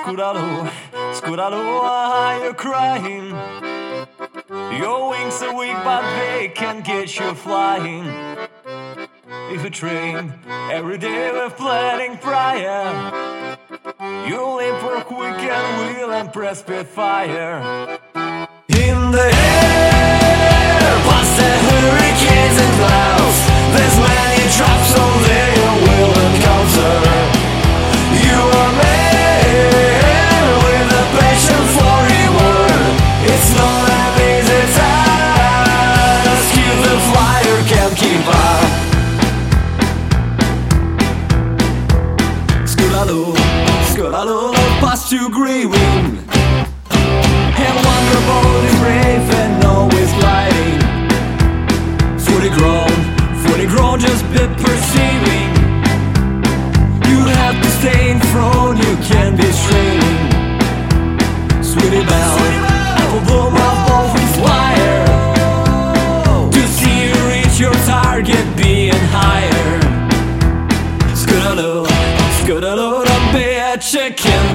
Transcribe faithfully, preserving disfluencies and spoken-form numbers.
Scudalo, Scudalo, why are you crying? Your wings are weak, but they can get you flying. If you train every day with planning prior, you'll live for quick and will and press with fire. In the air, past the hurricanes and clouds, there's many traps only you will encounter. You are made with a passion for reward. It's not an easy task, you the flyer can't keep up. Scudalo, Scudalo, past you grieving, and wonderful is brave and always gliding. Fully grown, fully grown, just be perceiving. You have to stay in front, you can't be straining. Sweetie Belle, apple bloom of both flyer, to see you reach your target being higher. Scudalo, Scudalo, don't be a chicken.